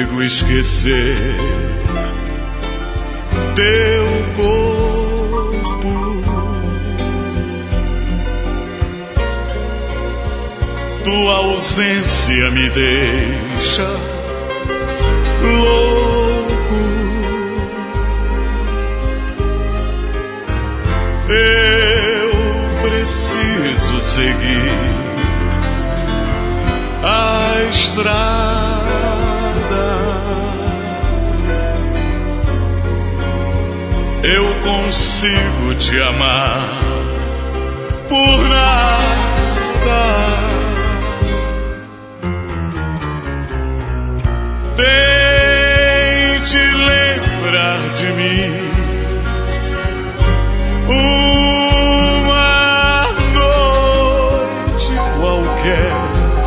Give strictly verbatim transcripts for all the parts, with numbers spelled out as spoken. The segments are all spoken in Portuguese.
consigo esquecer teu corpo. Tua ausência me deixa louco. Eu preciso seguir a estrada. Eu consigo te amar por nada. Tente lembrar de mim uma noite qualquer,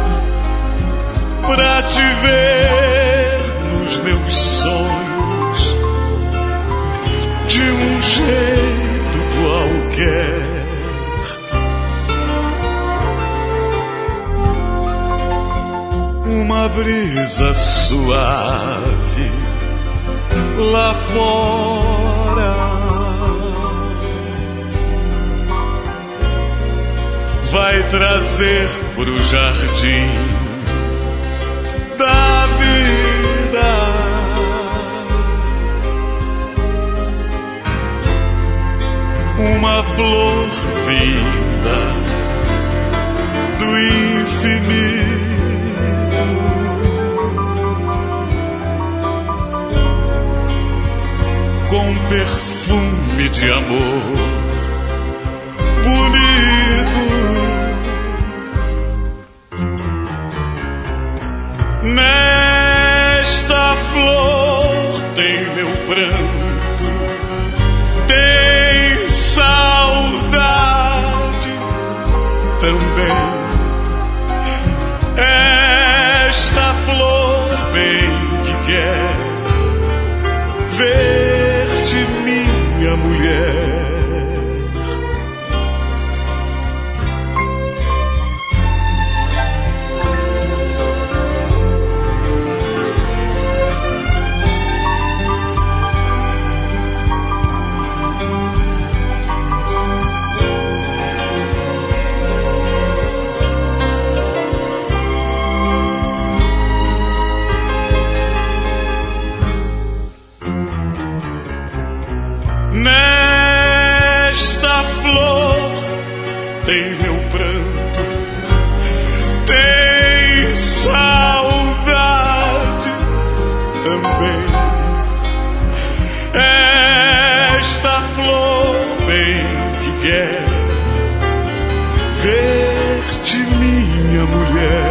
pra te ver nos meus sonhos de um jeito qualquer. Uma brisa suave lá fora vai trazer pro jardim da vida uma flor vinda do infinito, com perfume de amor bonito. Nesta flor tem meu pranto, tem saudade também. Esta flor bem que quer ver-te, minha mulher. Nesta flor tem meu pranto, tem saudade também. Esta flor bem que quer ver-te, minha mulher.